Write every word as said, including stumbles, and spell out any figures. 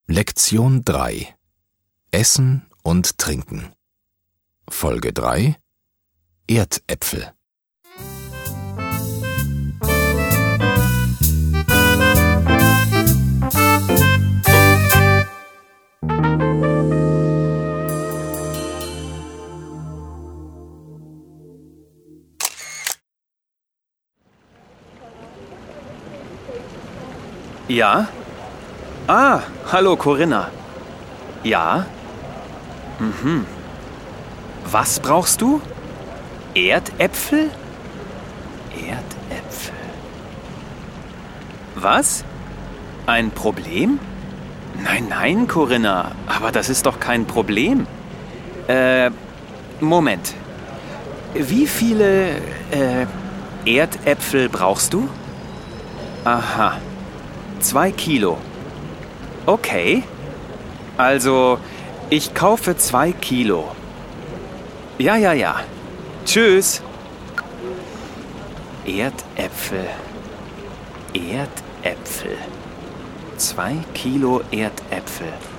Lektion drei: Essen und Trinken. Folge drei: Erdäpfel. Ja? Ah, hallo Corinna. Ja? Mhm. Was brauchst du? Erdäpfel? Erdäpfel. Was? Ein Problem? Nein, nein, Corinna, aber das ist doch kein Problem. Äh, Moment. Wie viele, äh, Erdäpfel brauchst du? Aha. Zwei Kilo. Okay. Also, ich kaufe zwei Kilo. Ja, ja, ja. Tschüss. Erdäpfel. Erdäpfel. Zwei Kilo Erdäpfel.